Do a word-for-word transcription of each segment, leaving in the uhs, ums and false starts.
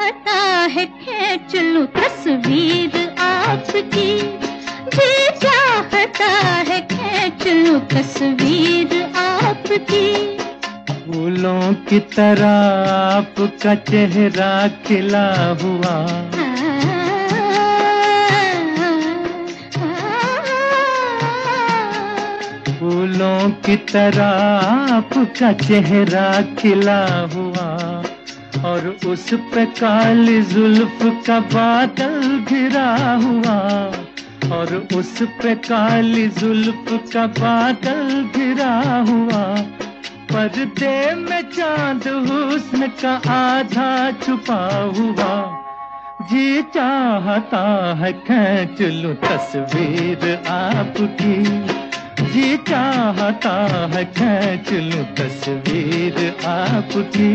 चाहता है खींच लूं तस्वीर आपकी, जी चाहता है खींच लूं तस्वीर आपकी। फूलों की तरह आपका चेहरा खिला हुआ, फूलों की तरह आपका चेहरा खिला हुआ, और उस पे काली जुल्फ का बादल घिरा हुआ, और उस पे काली जुल्फ का बादल घिरा हुआ। पर्दे में चांद हुस्न का आधा छुपा हुआ, जी चाहता है खींच लूं तस्वीर आपकी, जी चाहता है खींच लूं तस्वीर आपकी।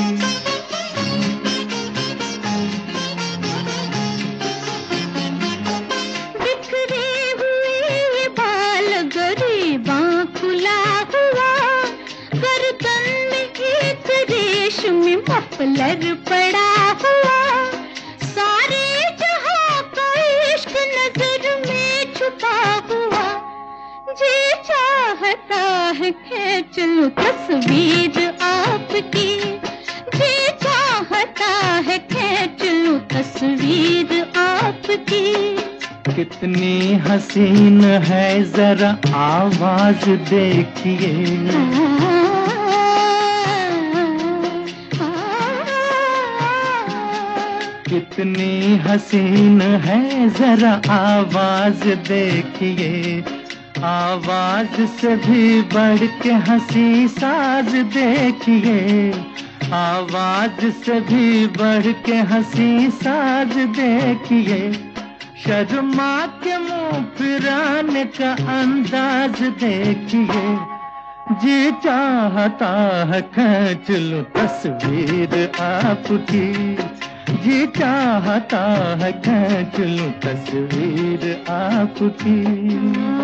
बिखरे हुए बाल गरीबां खुला हुआ, गर्दन में एक रेशमी मफलर पड़ा हुआ, सारे जहां का इश्क नजर में छुपा हुआ, जी चाहता है खींच लूं तस्वीर आपकी, जी चाहता है खींच लूं तस्वीर आपकी। कितनी हसीन है जरा आवाज देखिए, कितनी हसीन है जरा आवाज देखिए, आवाज से भी बढ़ के हंसी साज देखिए, आवाज से भी बढ़ के हंसी साज देखिए। शर्मा के मुंह फिराने का अंदाज देखिए, जी चाहता है खींच लूं तस्वीर आपकी, जी चाहता है खींच लूं तस्वीर आपकी।